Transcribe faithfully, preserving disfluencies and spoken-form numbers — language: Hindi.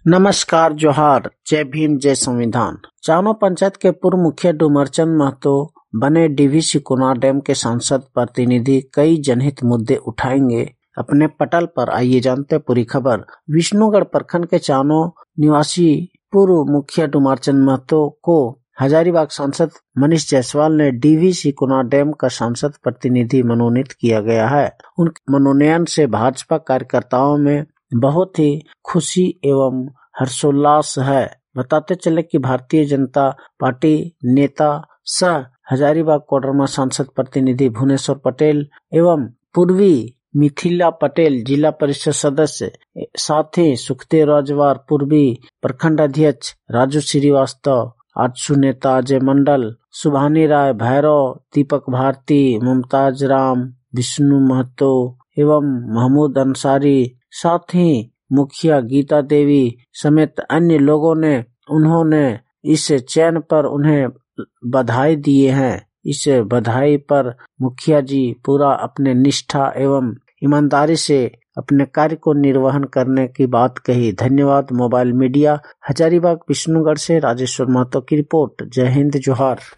नमस्कार, जोहार, जय भीम, जय संविधान। चानो पंचायत के पूर्व मुखिया डूमरचंद महतो बने डीवीसी कुनार डैम के सांसद प्रतिनिधि कई जनहित मुद्दे उठाएंगे अपने पटल पर। आइए जानते पूरी खबर। विष्णुगढ़ प्रखंड के चानो निवासी पूर्व मुखिया डूमरचंद महतो को हजारीबाग सांसद मनीष जायसवाल ने डीवीसी कुनार डैम का सांसद प्रतिनिधि मनोनीत किया गया है। उनके मनोनयन से भाजपा कार्यकर्ताओं में बहुत ही खुशी एवं हर्षोल्लास है। बताते चले कि भारतीय जनता पार्टी नेता सह हजारीबाग कोडरमा सांसद प्रतिनिधि भुवनेश्वर पटेल एवं पूर्वी मिथिला पटेल जिला परिषद सदस्य, साथ ही सुखदेव राजवार पूर्वी प्रखंड अध्यक्ष राजू श्रीवास्तव, आजसू नेता अजय मंडल, सुभानी राय, भैरव, दीपक भारती, मुमताज राम, विष्णु महतो एवं महमूद अंसारी, साथ ही मुखिया गीता देवी समेत अन्य लोगों ने उन्होंने इस चयन पर उन्हें बधाई दिए हैं। इस बधाई पर मुखिया जी पूरा अपने निष्ठा एवं ईमानदारी से अपने कार्य को निर्वहन करने की बात कही। धन्यवाद। मोबाइल मीडिया, हजारीबाग विष्णुगढ़ से राजेश्वर महतो की रिपोर्ट। जय हिंद, जोहार।